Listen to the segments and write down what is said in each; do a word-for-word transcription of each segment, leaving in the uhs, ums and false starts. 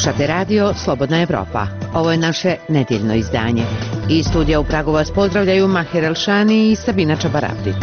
Slušate radio Slobodna Evropa. Ovo je naše nedjeljno izdanje. Iz studija u Pragu vas pozdravljaju Mahir Elšani i Sabina Čabaravdić.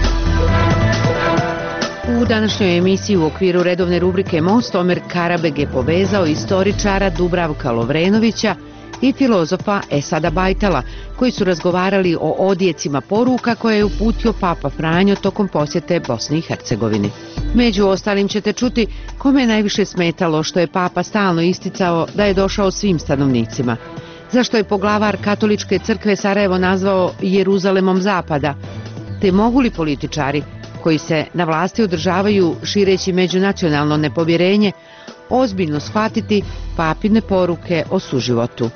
U današnjoj emisiji u okviru redovne rubrike Most Omer Karabeg je povezao istoričara Dubravka Lovrenovića i filozofa Esada Bajtala, koji su razgovarali o odjecima poruka koje je uputio Papa Franjo tokom posjete Bosni i Hercegovini. Među ostalim ćete čuti kome je najviše smetalo što je Papa stalno isticao da je došao svim stanovnicima, zašto je poglavar Katoličke crkve Sarajevo nazvao Jeruzalemom zapada, te mogu li političari koji se na vlasti održavaju šireći međunacionalno nepovjerenje ozbiljno shvatiti papine poruke o suživotu.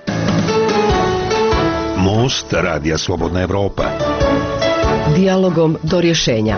Most radija Slobodna Evropa. Dijalogom do rješenja.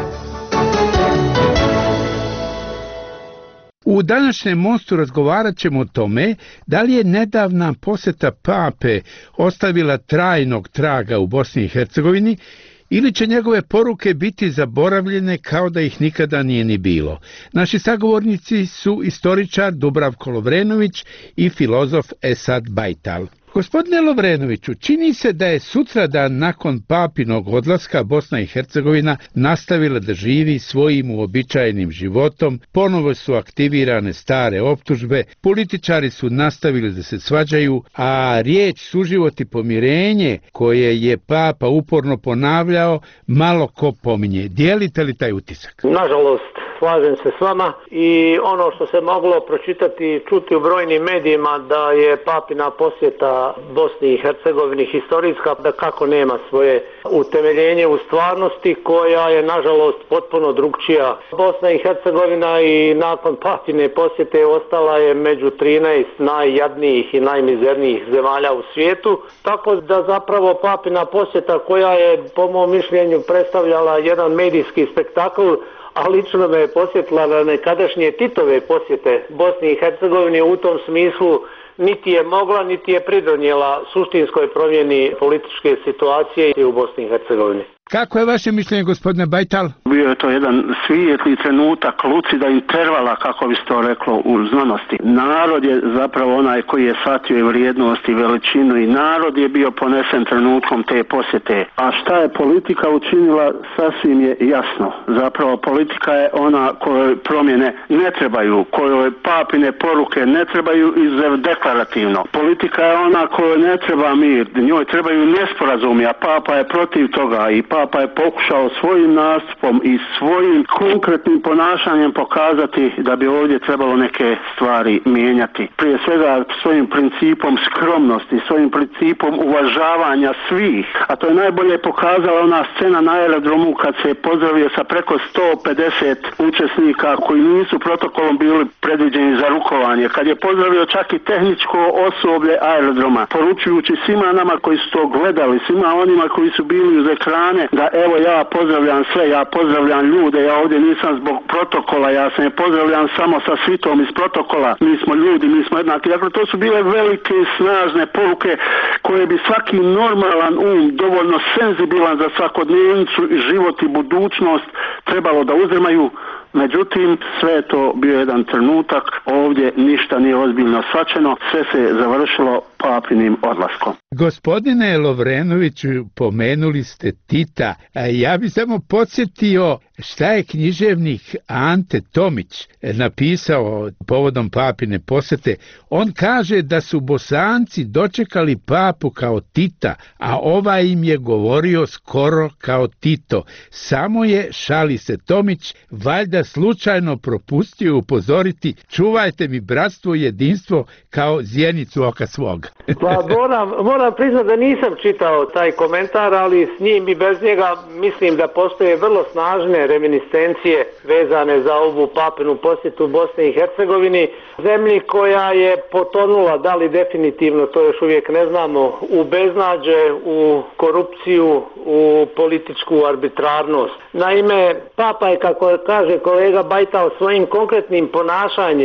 U današnjem mostu razgovarat ćemo o tome da li je nedavna posjeta Pape ostavila trajnog traga u Bosni i Hercegovini ili će njegove poruke biti zaboravljene kao da ih nikada nije ni bilo. Naši sagovornici su istoričar Dubravko Lovrenović i filozof Esad Bajtal. Gospodine Lovrenoviću, čini se da je sutradan nakon papinog odlaska Bosna i Hercegovina nastavila da živi svojim uobičajenim životom, ponovo su aktivirane stare optužbe, političari su nastavili da se svađaju, a riječ suživot i pomirenje koje je Papa uporno ponavljao, malo ko pominje. Dijelite li taj utisak? Nažalost, slažem se s vama i ono što se moglo pročitati i čuti u brojnim medijima da je papina posjeta Bosni i Hercegovini historijska, da kako nema svoje utemeljenje u stvarnosti koja je nažalost potpuno drugčija. Bosna i Hercegovina i nakon papine posjete ostala je među trinaest najjadnijih i najmizernijih zemalja u svijetu, tako da zapravo papina posjeta koja je po mom mišljenju predstavljala jedan medijski spektakl, a lično me je posjetila na nekadašnje Titove posjete Bosni i Hercegovini, u tom smislu niti je mogla, niti je pridonijela suštinskoj promjeni političke situacije u Bosni i Hercegovini. Kako je vaše mišljenje, gospodine Bajtal? Bio je to jedan svijetli trenutak, lucida intervala, kako bi se to reklo u znanosti. Narod je zapravo onaj koji je shvatio i vrijednost i veličinu i narod je bio ponesen trenutkom te posjete. A šta je politika učinila, sasvim je jasno. Zapravo politika je ona kojoj promjene ne trebaju, kojoj papine poruke ne trebaju izuzev deklarativno. Politika je ona kojoj ne treba mir, njoj trebaju nesporazumi, a Papa je protiv toga i Papa je pokušao svojim nastupom i svojim konkretnim ponašanjem pokazati da bi ovdje trebalo neke stvari mijenjati. Prije svega svojim principom skromnosti, svojim principom uvažavanja svih, a to je najbolje pokazala ona scena na aerodromu kad se je pozdravio sa preko sto pedeset učesnika koji nisu protokolom bili predviđeni za rukovanje, kad je pozdravio čak i tehničko osoblje aerodroma, poručujući svima nama koji su to gledali, svima onima koji su bili uz ekrane, da evo ja pozdravljam sve, ja pozdravljam ljude, ja ovdje nisam zbog protokola, ja se ne pozdravljam samo sa svitom iz protokola, mi smo ljudi, mi smo jednaki. Dakle, to su bile velike i snažne poruke koje bi svaki normalan um, dovoljno senzibilan za svakodnevnicu i život i budućnost trebalo da uzimaju. Međutim, sve je to bio jedan trenutak, ovdje ništa nije ozbiljno shvaćeno, sve se završilo papinim odlaskom. Gospodine Lovrenoviću, pomenuli ste Tita, ja bih samo podsjetio šta je književnik Ante Tomić napisao povodom papine posjete. On kaže da su Bosanci dočekali papu kao Tita, a ovaj im je govorio skoro kao Tito. Samo je, šali se Tomić, valjda slučajno propustio upozoriti: čuvajte mi bratstvo i jedinstvo kao zjenicu oka svog. Pa moram, moram priznati da nisam čitao taj komentar, ali s njim i bez njega mislim da postoje vrlo snažne reminiscencije vezane za ovu papinu posjetu Bosni i Hercegovini, zemlji koja je potonula, da li definitivno, to još uvijek ne znamo, u beznađe, u korupciju, u političku arbitrarnost. Naime, Papa je, kako kaže kolega Bajtal, svojim konkretnim ponašanjem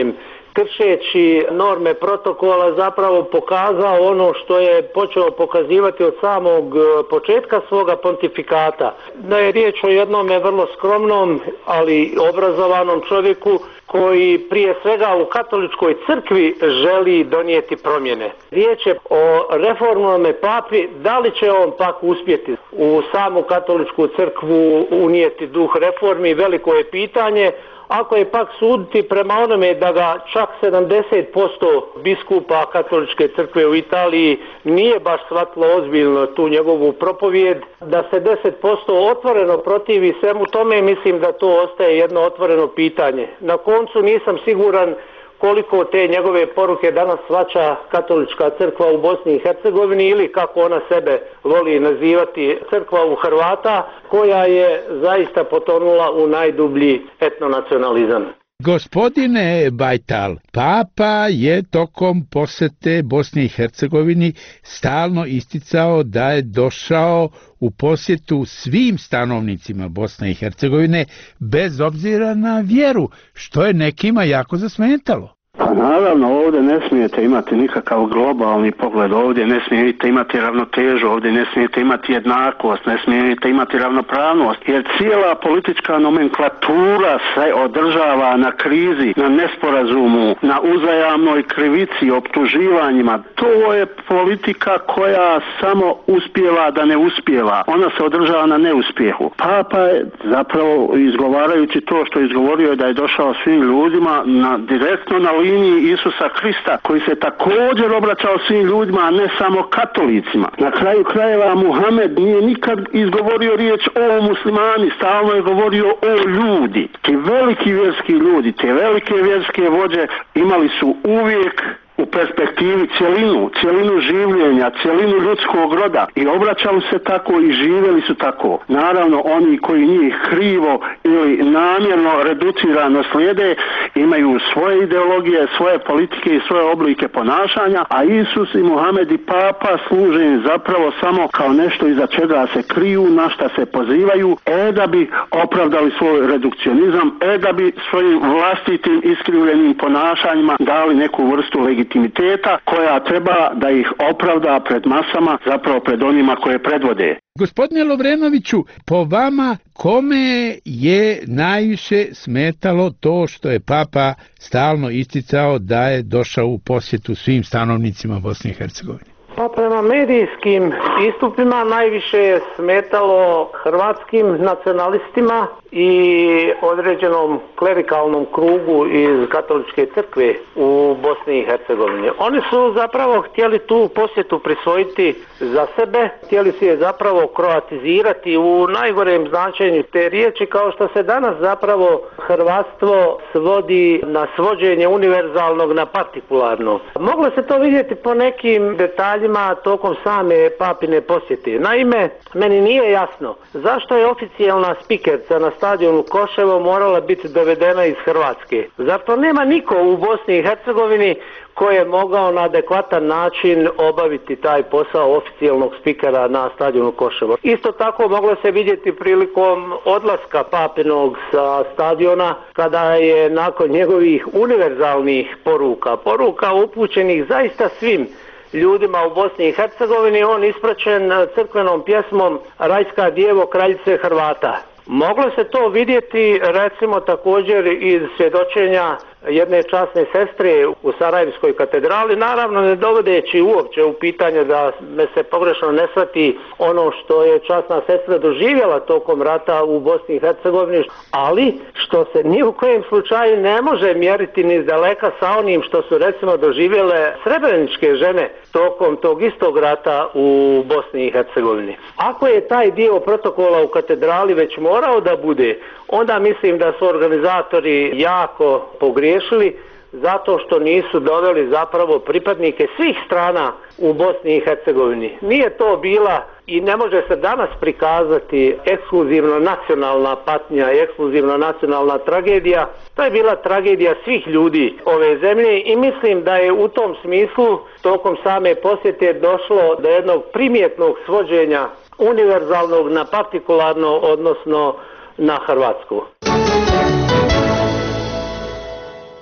kršeći norme protokola zapravo pokazao ono što je počeo pokazivati od samog početka svoga pontifikata. Da je riječ o jednome vrlo skromnom, ali obrazovanom čovjeku koji prije svega u katoličkoj crkvi želi donijeti promjene. Riječ je o reformnome papi, da li će on pak uspjeti u samu katoličku crkvu unijeti duh reformi, veliko je pitanje. Ako je pak suditi prema onome da ga čak sedamdeset posto biskupa katoličke crkve u Italiji nije baš shvatilo ozbiljno tu njegovu propovijed, da se deset posto otvoreno protivi svemu tome, mislim da to ostaje jedno otvoreno pitanje. Na koncu nisam siguran koliko te njegove poruke danas shvaća katolička crkva u Bosni i Hercegovini ili kako ona sebe voli nazivati crkva u Hrvata, koja je zaista potonula u najdublji etnonacionalizam. Gospodine Bajtal, Papa je tokom posjete Bosni i Hercegovini stalno isticao da je došao u posjetu svim stanovnicima Bosne i Hercegovine bez obzira na vjeru, što je nekima jako zasmetalo. Pa naravno, ovdje ne smijete imati nikakav globalni pogled, ovdje ne smijete imati ravnotežu, ovdje ne smijete imati jednakost, ne smijete imati ravnopravnost, jer cijela politička nomenklatura se održava na krizi, na nesporazumu, na uzajamnoj krivici, optuživanjima. To je politika koja samo uspijeva da ne uspijeva. Ona se održava na neuspjehu. Papa je zapravo izgovarajući to što je izgovorio da je došao svim ljudima na, direktno na liniji Isusa Krista, koji se također obraćao svim ljudima, a ne samo katolicima. Na kraju krajeva Muhamed nije nikad izgovorio riječ o muslimani, stalno je govorio o ljudi. Ti veliki vjerski ljudi, te velike vjerske vođe imali su uvijek u perspektivi cjelinu, cjelinu življenja, cjelinu ljudskog roda i obraćali se tako i živjeli su tako. Naravno, oni koji njih krivo ili namjerno reducirano slijede imaju svoje ideologije, svoje politike i svoje oblike ponašanja, a Isus i Muhamed i Papa služe im zapravo samo kao nešto iza čega se kriju, na šta se pozivaju, e da bi opravdali svoj redukcionizam, e da bi svojim vlastitim iskrivljenim ponašanjima dali neku vrstu legitimiteta koja treba da ih opravda pred masama, zapravo pred onima koje predvode. Gospodine Lovrenoviću, po vama kome je najviše smetalo to što je Papa stalno isticao da je došao u posjetu svim stanovnicima Bosne i Hercegovine? Pa prema medijskim istupima najviše je smetalo hrvatskim nacionalistima i određenom klerikalnom krugu iz katoličke crkve u Bosni i Hercegovini. Oni su zapravo htjeli tu posjetu prisvojiti za sebe, htjeli su je zapravo kroatizirati u najgorem značenju te riječi, kao što se danas zapravo hrvatstvo svodi na svođenje univerzalnog na partikularno. Moglo se to vidjeti po nekim detaljima tokom same papine posjete. Naime, meni nije jasno zašto je oficijalna spikerca na stadionu Koševo morala biti dovedena iz Hrvatske. Zar to nema niko u Bosni i Hercegovini koji je mogao na adekvatan način obaviti taj posao oficijalnog spikera na stadionu Koševo? Isto tako moglo se vidjeti prilikom odlaska papinog sa stadiona, kada je nakon njegovih univerzalnih poruka, poruka upućenih zaista svim ljudima u Bosni i Hercegovini, on ispraćen crkvenom pjesmom Rajska djevo kraljice Hrvata. Moglo se to vidjeti recimo također iz svjedočenja jedne časne sestre u Sarajevskoj katedrali, naravno ne dovodeći uopće u pitanje da me se pogrešno ne shvati ono što je časna sestra doživjela tokom rata u Bosni i Hercegovini, ali što se ni u kojem slučaju ne može mjeriti ni daleka sa onim što su recimo doživjele srebreničke žene tokom tog istog rata u Bosni i Hercegovini. Ako je taj dio protokola u katedrali već morao da bude, onda mislim da su organizatori jako pogriješili zato što nisu doveli zapravo pripadnike svih strana u Bosni i Hercegovini. Nije to bila i ne može se danas prikazati ekskluzivno nacionalna patnja i ekskluzivno nacionalna tragedija. To je bila tragedija svih ljudi ove zemlje i mislim da je u tom smislu tokom same posjete došlo do jednog primjetnog svođenja univerzalnog na partikularno, odnosno na hrvatsku.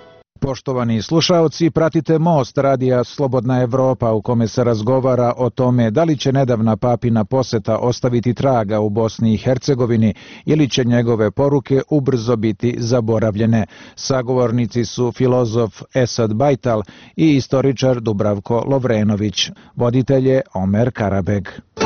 Poštovani slušaoci, pratite Most radija Slobodna Evropa u kome se razgovara o tome da li će nedavna papina poseta ostaviti traga u Bosni i Hercegovini ili će njegove poruke ubrzo biti zaboravljene. Sagovornici su filozof Esad Bajtal i istoričar Dubravko Lovrenović. Voditelj je Omer Karabeg.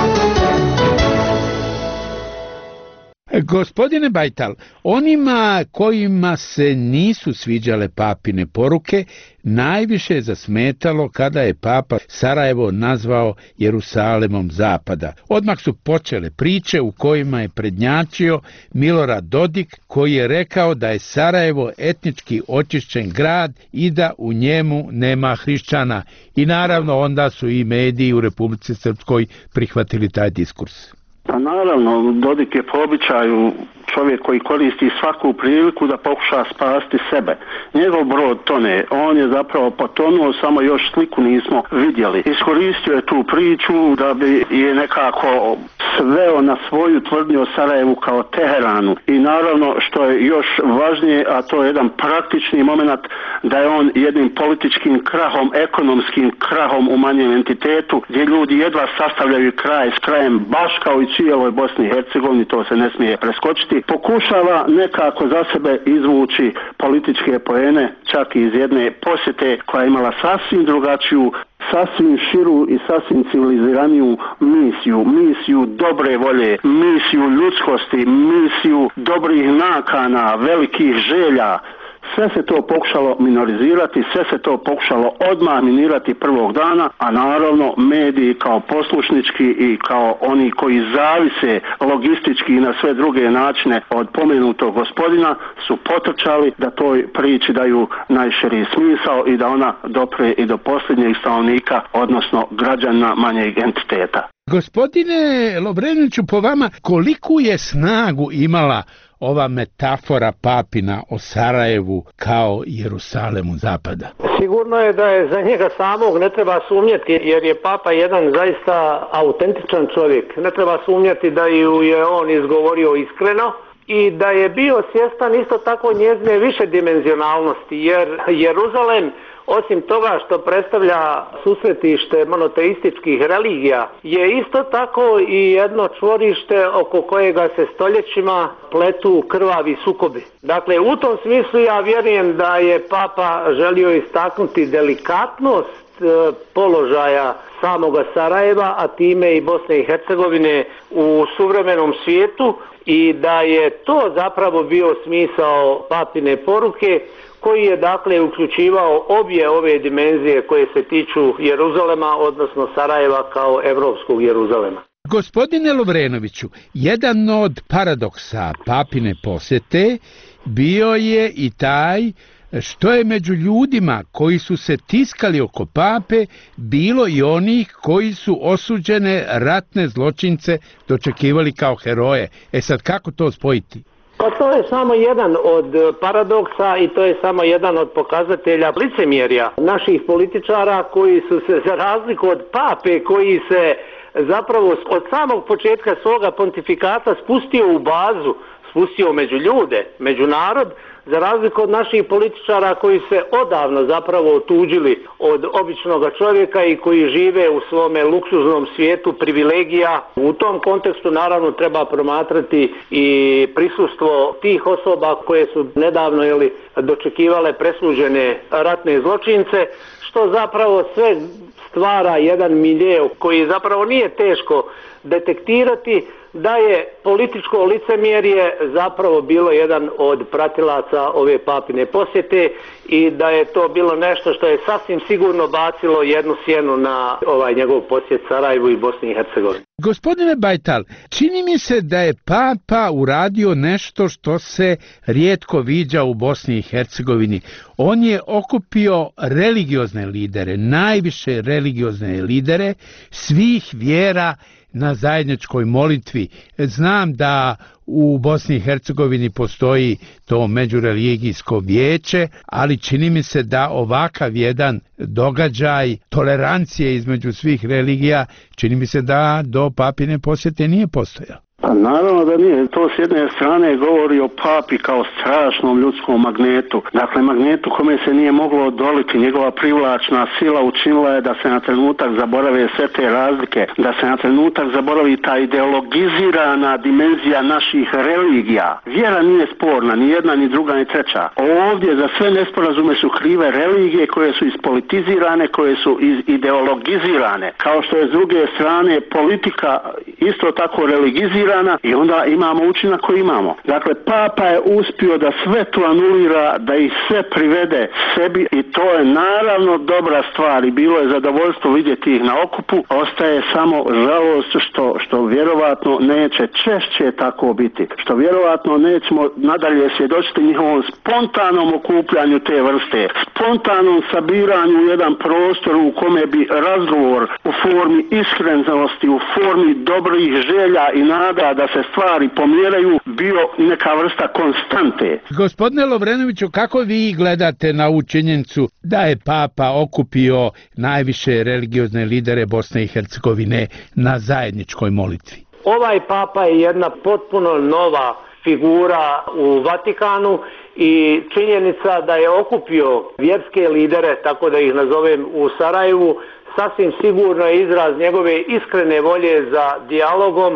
Gospodine Bajtal, onima kojima se nisu sviđale papine poruke, najviše je zasmetalo kada je papa Sarajevo nazvao Jerusalemom zapada. Odmah su počele priče u kojima je prednjačio Milorad Dodik, koji je rekao da je Sarajevo etnički očišćen grad i da u njemu nema hrišćana. I naravno onda su i mediji u Republici Srpskoj prihvatili taj diskurs. Pa naravno, Dodik je po običaju čovjek koji koristi svaku priliku da pokuša spasti sebe. Njegov brod tone, on je zapravo potonuo, samo još sliku nismo vidjeli. Iskoristio je tu priču da bi je nekako sveo na svoju tvrdnju o Sarajevu kao Teheranu. I naravno što je još važnije, a to je jedan praktični moment, da je on jednim političkim krahom, ekonomskim krahom u manjem entitetu, gdje ljudi jedva sastavljaju kraj s krajem, baš kao i cijeloj Bosni i Hercegovini, to se ne smije preskočiti, pokušava nekako za sebe izvući političke poene, čak i iz jedne posjete koja je imala sasvim drugačiju, sasvim širu i sasvim civiliziraniju misiju, misiju dobre volje, misiju ljudskosti, misiju dobrih nakana, velikih želja. Sve se to pokušalo minorizirati, sve se to pokušalo odmah minirati prvog dana, a naravno mediji kao poslušnički i kao oni koji zavise logistički i na sve druge načine od pomenutog gospodina su potrčali da toj priči daju najširi smisao i da ona dopre i do posljednjeg stanovnika, odnosno građana manjeg entiteta. Gospodine Lovrenoviću, po vama koliku je snagu imala ova metafora papina o Sarajevu kao Jerusalemu zapada? Sigurno je da je za njega samog ne treba sumnjati, jer je papa jedan zaista autentičan čovjek. Ne treba sumnjati da ju je on izgovorio iskreno i da je bio svjestan isto tako njezine višedimenzionalnosti, jer Jeruzalem, osim toga što predstavlja susretište monoteističkih religija, je isto tako i jedno čvorište oko kojega se stoljećima pletu krvavi sukobi. Dakle, u tom smislu ja vjerujem da je papa želio istaknuti delikatnost položaja samoga Sarajeva, a time i Bosne i Hercegovine u suvremenom svijetu, i da je to zapravo bio smisao papine poruke, koji je dakle uključivao obje ove dimenzije koje se tiču Jeruzalema, odnosno Sarajeva kao evropskog Jeruzalema. Gospodine Lovrenoviću, jedan od paradoksa papine posjete bio je i taj što je među ljudima koji su se tiskali oko pape bilo i onih koji su osuđene ratne zločince dočekivali kao heroje. E sad, kako to spojiti? Pa to je samo jedan od paradoksa i to je samo jedan od pokazatelja licemjerja naših političara koji su se, za razliku od pape koji se zapravo od samog početka svoga pontifikata spustio u bazu, spustio među ljude, među narod, za razliku od naših političara koji se odavno zapravo otuđili od običnog čovjeka i koji žive u svome luksuznom svijetu privilegija. U tom kontekstu naravno treba promatrati i prisustvo tih osoba koje su nedavno jeli, dočekivale presuđene ratne zločince, što zapravo sve stvara jedan milje koji zapravo nije teško detektirati, da je političko licemjerje zapravo bilo jedan od pratilaca ove papine posjete i da je to bilo nešto što je sasvim sigurno bacilo jednu sjenu na ovaj njegov posjet Sarajevu i Bosni i Hercegovini. Gospodine Bajtal, čini mi se da je papa uradio nešto što se rijetko viđa u Bosni i Hercegovini. On je okupio religiozne lidere, najviše religiozne lidere svih vjera na zajedničkoj molitvi. Znam da u Bosni i Hercegovini postoji to međureligijsko vijeće, ali čini mi se da ovakav jedan događaj tolerancije između svih religija, čini mi se da do papine posjete nije postojao. Pa naravno da nije. To s jedne strane govori o papi kao strašnom ljudskom magnetu. Dakle, magnetu kome se nije moglo odoliti. Njegova privlačna sila učinila je da se na trenutak zaborave sve te razlike, da se na trenutak zaboravi ta ideologizirana dimenzija naših religija. Vjera nije sporna, ni jedna, ni druga, ni treća. Ovdje za sve nesporazume su krive religije koje su ispolitizirane, koje su ideologizirane. Kao što je s druge strane politika isto tako religizirana i onda imamo učinak koji imamo. Dakle, papa je uspio da sve to anulira, da ih sve privede sebi i to je naravno dobra stvar i bilo je zadovoljstvo vidjeti ih na okupu. Ostaje samo žalost što, što vjerovatno neće češće tako biti. Što vjerovatno nećemo nadalje svjedočiti njihovom spontanom okupljanju te vrste, spontanom sabiranju u jedan prostor u kome bi razgovor u formi iskrenosti, u formi dobrih želja i nada da se stvari pomjeraju bio neka vrsta konstante. Gospodine Lovrenoviću, kako vi gledate na ovu činjenicu da je papa okupio najviše religiozne lidere Bosne i Hercegovine na zajedničkoj molitvi? Ovaj papa je jedna potpuno nova figura u Vatikanu i činjenica da je okupio vjerske lidere, tako da ih nazovem, u Sarajevu, sasvim sigurno je izraz njegove iskrene volje za dijalogom,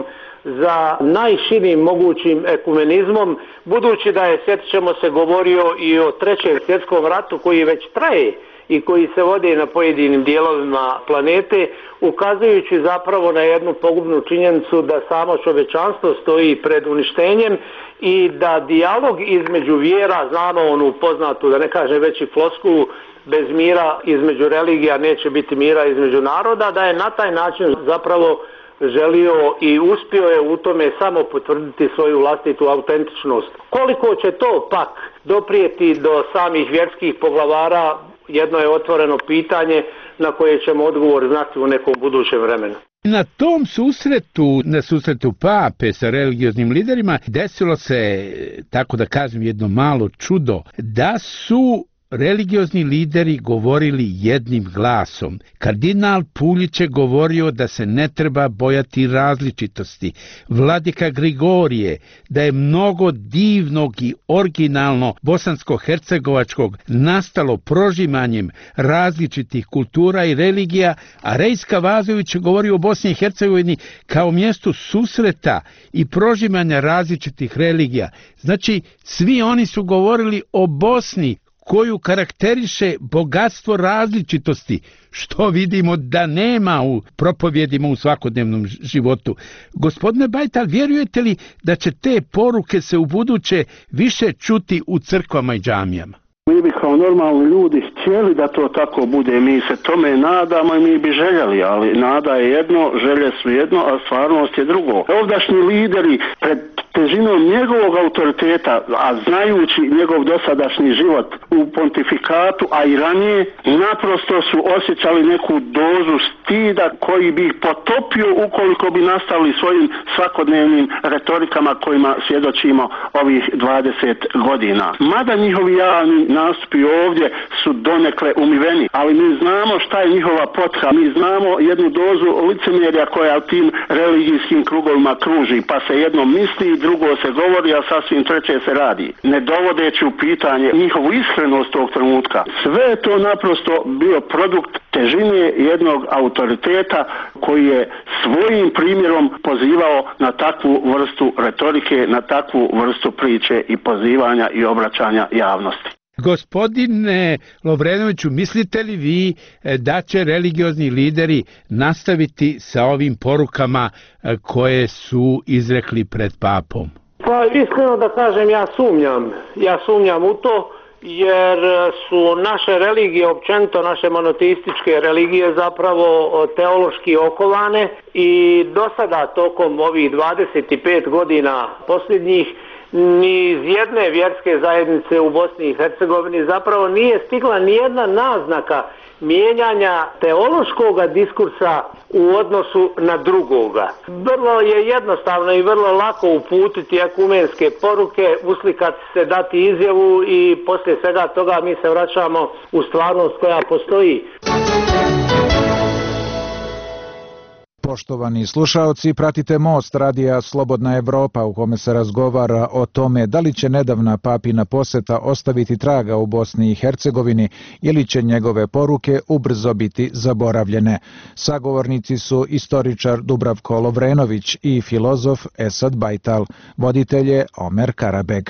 za najširim mogućim ekumenizmom, budući da je, sjetit ćemo se, govorio i o trećem svjetskom ratu koji već traje i koji se vode na pojedinim dijelovima planete, ukazujući zapravo na jednu pogubnu činjenicu da samo čovječanstvo stoji pred uništenjem i da dijalog između vjera, znamo onu poznatu, da ne kažem veći floskulu, bez mira između religija neće biti mira između naroda, da je na taj način zapravo želio i uspio je u tome samo potvrditi svoju vlastitu autentičnost. Koliko će to pak doprijeti do samih vjerskih poglavara, jedno je otvoreno pitanje na koje ćemo odgovor znati u nekom budućem vremenu. Na tom susretu, na susretu pape sa religioznim liderima, desilo se, tako da kažem, jedno malo čudo, da su religiozni lideri govorili jednim glasom. Kardinal Puljić je govorio da se ne treba bojati različitosti. Vladika Grigorije da je mnogo divnog i originalno bosansko-hercegovačkog nastalo prožimanjem različitih kultura i religija, a Rejska Vazović je govorio o Bosni i Hercegovini kao mjestu susreta i prožimanja različitih religija. Znači, svi oni su govorili o Bosni koju karakteriše bogatstvo različitosti, što vidimo da nema u propovjedima u svakodnevnom životu. Gospodine Bajtal, vjerujete li da će te poruke se u buduće više čuti u crkvama i džamijama? Mi bi kao normalni ljudi htjeli da to tako bude, mi se tome nadamo i mi bi željeli, ali nada je jedno, želje su jedno, a stvarnost je drugo. Ovdašnji lideri pred težinom njegovog autoriteta, a znajući njegov dosadašnji život u pontifikatu, a i ranije, naprosto su osjećali neku dozu stida koji bi ih potopio ukoliko bi nastavili svojim svakodnevnim retorikama kojima svjedočimo ovih dvadeset godina. Mada njihovi javni nastupi ovdje su donekle umiveni, ali mi znamo šta je njihova potka, mi znamo jednu dozu licemjerja koja u tim religijskim krugovima kruži, pa se jedno misli, drugo se govori, a sasvim treće se radi, ne dovodeći u pitanje njihovu iskrenost tog trenutka. Sve je to naprosto bio produkt težine jednog autoriteta koji je svojim primjerom pozivao na takvu vrstu retorike, na takvu vrstu priče i pozivanja i obraćanja javnosti. Gospodine Lovrenoviću, mislite li vi da će religiozni lideri nastaviti sa ovim porukama koje su izrekli pred papom? Pa iskreno da kažem, ja sumnjam. Ja sumnjam u to, jer su naše religije, općenito naše monoteističke religije, zapravo teološki okovane i do sada tokom ovih dvadeset pet godina posljednjih ni iz jedne vjerske zajednice u Bosni i Hercegovini zapravo nije stigla ni jedna naznaka mijenjanja teološkog diskursa u odnosu na drugoga. Vrlo je jednostavno i vrlo lako uputiti ekumenske poruke, uslikati se, dati izjavu i poslije svega toga mi se vraćamo u stvarnost koja postoji. Poštovani slušaoci, pratite Most radija Slobodna Evropa u kome se razgovara o tome da li će nedavna papina poseta ostaviti traga u Bosni i Hercegovini ili će njegove poruke ubrzo biti zaboravljene. Sagovornici su istoričar Dubravko Lovrenović i filozof Esad Bajtal. Voditelj je Omer Karabeg.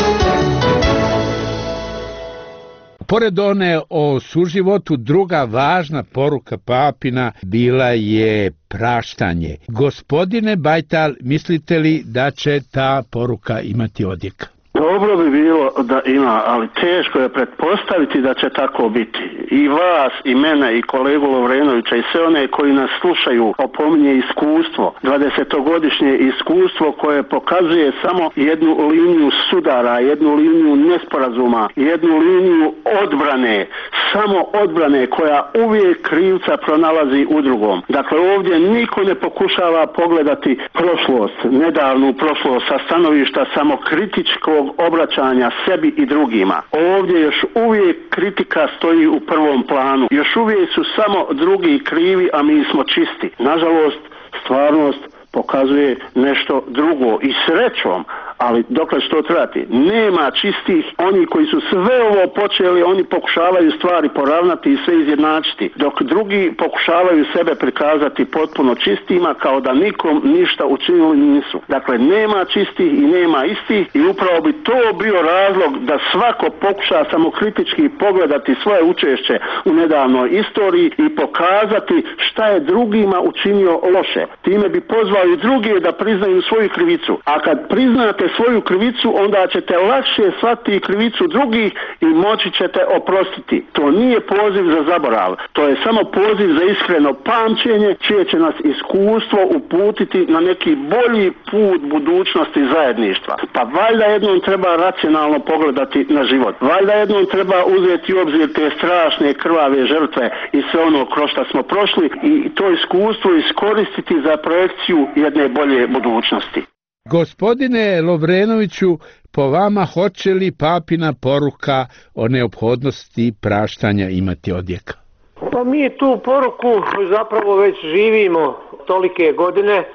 Pored one o suživotu, druga važna poruka papina bila je praštanje. Gospodine Bajtal, mislite li da će ta poruka imati odjek? Dobro bi bilo da ima, ali teško je pretpostaviti da će tako biti. I vas, i mene, i kolegu Lovrenovića, i sve one koji nas slušaju opominje iskustvo, dvadesetogodišnje iskustvo koje pokazuje samo jednu liniju sudara, jednu liniju nesporazuma, jednu liniju odbrane, samo odbrane koja uvijek krivca pronalazi u drugom. Dakle, ovdje niko ne pokušava pogledati prošlost, nedavnu prošlost sa stanovišta samokritičkog obraćanja sebi i drugima. Ovdje još uvijek kritika stoji u prvom planu. Još uvijek su samo drugi krivi, a mi smo čisti. Nažalost, stvarnost pokazuje nešto drugo i srećom, ali dokle što trati, nema čistih. Oni koji su sve ovo počeli, oni pokušavaju stvari poravnati i sve izjednačiti, dok drugi pokušavaju sebe prikazati potpuno čistima, kao da nikom ništa učinili nisu. Dakle, nema čistih i nema istih, i upravo bi to bio razlog da svako pokuša samokritički pogledati svoje učešće u nedavnoj istoriji i pokazati šta je drugima učinio loše. Time bi pozvao i druge da priznaju svoju krivicu. A kad priznate svoju krivicu, onda ćete lakše shvatiti krivicu drugih i moći ćete oprostiti. To nije poziv za zaborav. To je samo poziv za iskreno pamćenje, čije će nas iskustvo uputiti na neki bolji put budućnosti zajedništva. Pa valjda jednom treba racionalno pogledati na život. Valjda jednom treba uzeti u obzir te strašne krvave žrtve i sve ono kroz što smo prošli i to iskustvo iskoristiti za projekciju jedne bolje budućnosti. Gospodine Lovrenoviću, po vama hoće li papina poruka o neophodnosti praštanja imati odjeka? Pa mi tu poruku zapravo već živimo tolike godine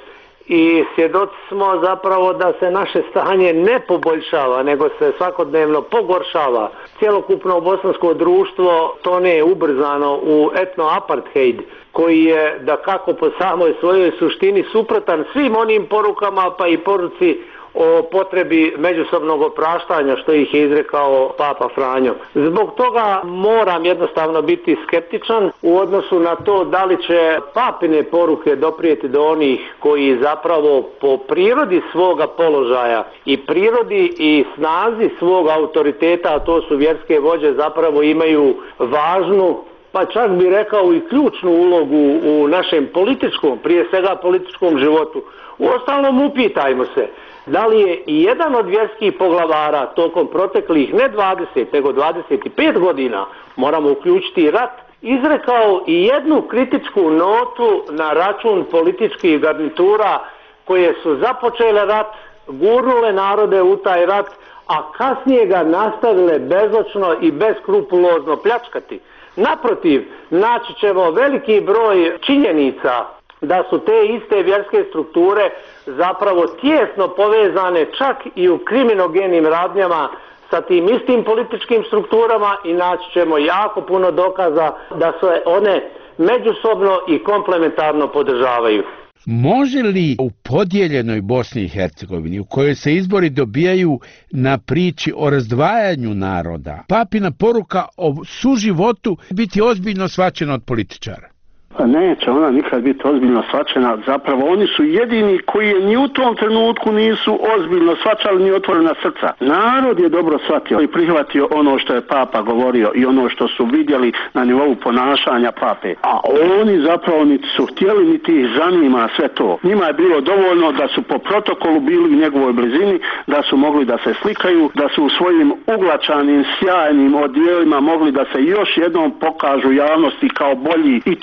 i svjedoci smo zapravo da se naše stanje ne poboljšava, nego se svakodnevno pogoršava. Cjelokupno bosansko društvo tone ubrzano u etno-apartheid, koji je da kako po samoj svojoj suštini suprotan svim onim porukama, pa i poruci o potrebi međusobnog opraštanja što ih je izrekao Papa Franjo. Zbog toga moram jednostavno biti skeptičan u odnosu na to da li će papine poruke doprijeti do onih koji zapravo po prirodi svoga položaja i prirodi i snazi svog autoriteta, a to su vjerske vođe, zapravo imaju važnu, pa čak bi rekao i ključnu ulogu u našem političkom, prije svega političkom životu. Uostalom, upitajmo se, da li je i jedan od vjerskih poglavara tokom proteklih ne dvadeset, nego dvadeset pet godina, moramo uključiti i rat, izrekao i jednu kritičku notu na račun političkih garnitura koje su započele rat, gurnule narode u taj rat, a kasnije ga nastavile bezočno i beskrupulozno pljačkati. Naprotiv, naći ćemo veliki broj činjenica da su te iste vjerske strukture zapravo tijesno povezane čak i u kriminogenim radnjama sa tim istim političkim strukturama i naći ćemo jako puno dokaza da se one međusobno i komplementarno podržavaju. Može li u podijeljenoj Bosni i Hercegovini, u kojoj se izbori dobijaju na priči o razdvajanju naroda, papina poruka o suživotu biti ozbiljno shvaćena od političara? Pa neće ona nikad biti ozbiljno shvaćena. Zapravo oni su jedini koji je ni u tom trenutku nisu ozbiljno shvaćali ni otvorena srca. Narod je dobro shvatio i prihvatio ono što je Papa govorio i ono što su vidjeli na nivou ponašanja Pape. A oni zapravo niti su htjeli niti ih zanima sve to. Njima je bilo dovoljno da su po protokolu bili u njegovoj blizini, da su mogli da se slikaju, da su u svojim uglačanim sjajnim odjelima mogli da se još jednom pokažu javnosti kao bolji i čišći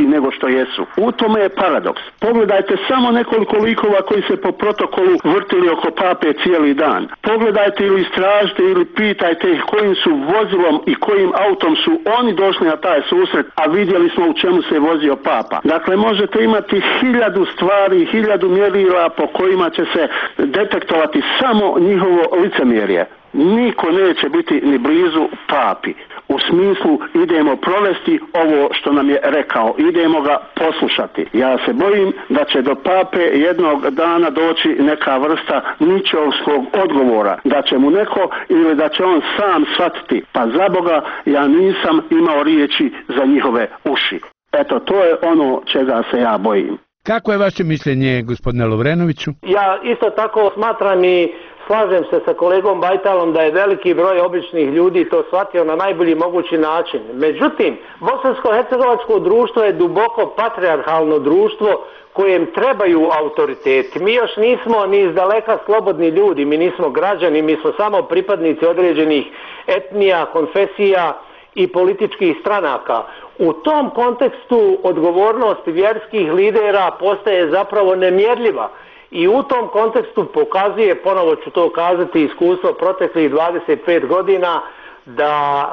nego što jesu. U tome je paradoks. Pogledajte samo nekoliko likova koji se po protokolu vrtili oko pape cijeli dan. Pogledajte ili istražite ili pitajte ih kojim su vozilom i kojim autom su oni došli na taj susret, a vidjeli smo u čemu se vozio papa. Dakle, možete imati hiljadu stvari, hiljadu mjerila po kojima će se detektovati samo njihovo licemjerje. Niko neće biti ni blizu papi. U smislu idemo provesti ovo što nam je rekao, idemo ga poslušati. Ja se bojim da će do pape jednog dana doći neka vrsta ničovskog odgovora, da će mu neko ili da će on sam shvatiti, pa za Boga ja nisam imao riječi za njihove uši. Eto, to je ono čega se ja bojim. Kako je vaše mišljenje, gospodine Lovrenoviću? Ja isto tako smatram i slažem se sa kolegom Bajtalom da je veliki broj običnih ljudi to shvatio na najbolji mogući način. Međutim, bosansko-hercegovačko društvo je duboko patrijarhalno društvo kojem trebaju autoriteti. Mi još nismo ni izdaleka slobodni ljudi, mi nismo građani, mi smo samo pripadnici određenih etnija, konfesija i političkih stranaka. U tom kontekstu odgovornost vjerskih lidera postaje zapravo nemjerljiva. I u tom kontekstu pokazuje, ponovo ću to kazati, iskustvo proteklih dvadeset pet godina, da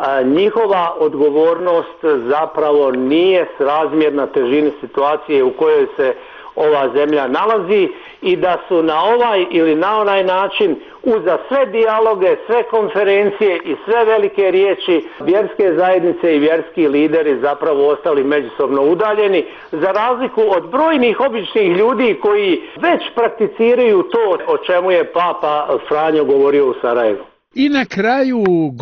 njihova odgovornost zapravo nije srazmjerna težini situacije u kojoj se ova zemlja nalazi i da su na ovaj ili na onaj način uza sve dijaloge, sve konferencije i sve velike riječi vjerske zajednice i vjerski lideri zapravo ostali međusobno udaljeni, za razliku od brojnih običnih ljudi koji već prakticiraju to o čemu je Papa Franjo govorio u Sarajevu. I na kraju,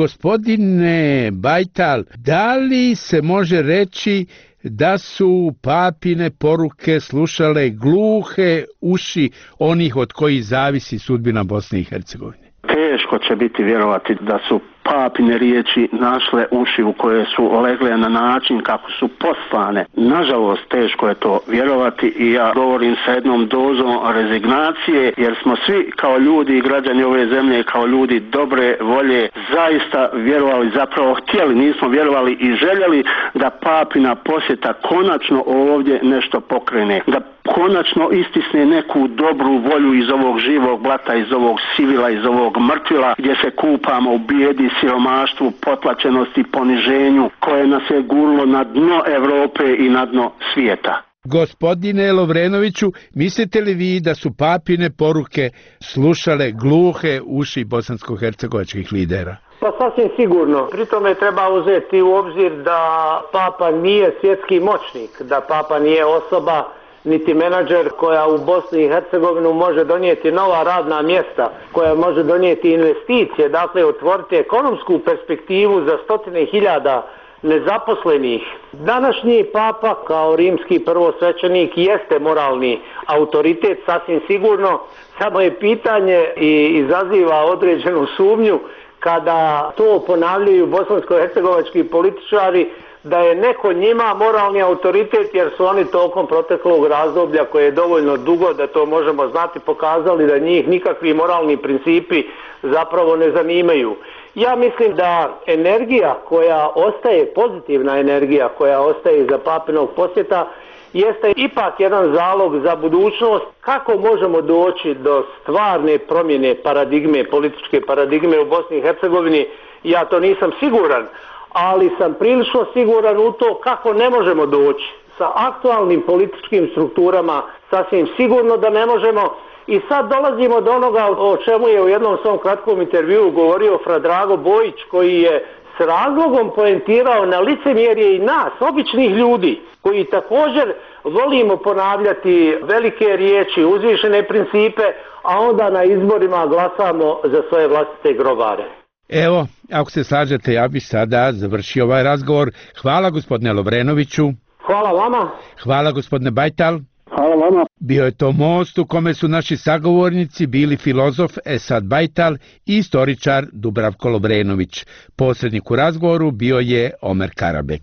gospodine Bajtal, da li se može reći da su papine poruke slušale gluhe uši onih od kojih zavisi sudbina Bosne i Hercegovine? Teško će biti vjerovati da su papine riječi našle uši u koje su legle na način kako su poslane. Nažalost, teško je to vjerovati i ja govorim sa jednom dozom rezignacije, jer smo svi kao ljudi i građani ove zemlje, kao ljudi dobre volje, zaista vjerovali, zapravo htjeli, nismo vjerovali i željeli da papina posjeta konačno ovdje nešto pokrene, da konačno istisne neku dobru volju iz ovog živog blata, iz ovog sivila, iz ovog mrtvila gdje se kupamo u bijedi, siromaštvu, potlačenosti, poniženju koje nas je gurlo na dno Europe i na dno svijeta. Gospodine Lovrenoviću, mislite li vi da su papine poruke slušale gluhe uši bosansko-hercegovačkih lidera? Pa sasvim sigurno. Pri tome treba uzeti u obzir da Papa nije svjetski moćnik, da Papa nije osoba niti menadžer koja u Bosni i Hercegovinu može donijeti nova radna mjesta, koja može donijeti investicije, dakle otvoriti ekonomsku perspektivu za stotine hiljada nezaposlenih. Današnji Papa kao rimski prvosvećenik jeste moralni autoritet, sasvim sigurno, samo je pitanje i izaziva određenu sumnju kada to ponavljaju bosansko-hercegovački političari, da je neko njima moralni autoritet, jer su oni tokom proteklog razdoblja koje je dovoljno dugo da to možemo znati pokazali da njih nikakvi moralni principi zapravo ne zanimaju. Ja mislim da energija koja ostaje, pozitivna energija koja ostaje iza papinog posjeta, jeste ipak jedan zalog za budućnost kako možemo doći do stvarne promjene paradigme, političke paradigme u Bosni i Hercegovini. Ja to nisam siguran, ali sam prilično siguran u to kako ne možemo doći. Sa aktualnim političkim strukturama sasvim sigurno da ne možemo. I sad dolazimo do onoga o čemu je u jednom svom kratkom intervjuu govorio Fra Drago Bojić, koji je s razlogom poentirao na licemjerje i nas, običnih ljudi, koji također volimo ponavljati velike riječi, uzvišene principe, a onda na izborima glasamo za svoje vlastite grobare. Evo, ako se slažete, ja bih sada završio ovaj razgovor. Hvala gospodine Lovrenoviću. Hvala vama. Hvala gospodine Bajtal. Hvala vama. Bio je to most u kome su naši sagovornici bili filozof Esad Bajtal i istoričar Dubravko Lovrenović. Posrednik u razgovoru bio je Omer Karabek.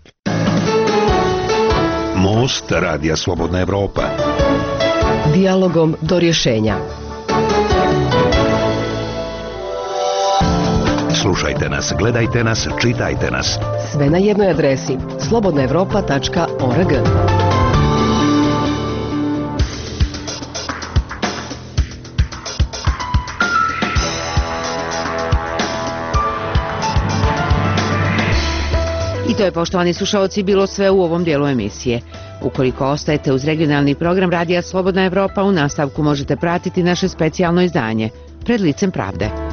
Most Radija Slobodna Evropa. Dijalogom do rješenja. Slušajte nas, gledajte nas, čitajte nas. Sve na jednoj adresi slobodna evropa tačka org. I to je, poštovani slušalci, bilo sve u ovom dijelu emisije. Ukoliko ostajete uz regionalni program Radija Slobodna Evropa, u nastavku možete pratiti naše specijalno izdanje Pred licem pravde.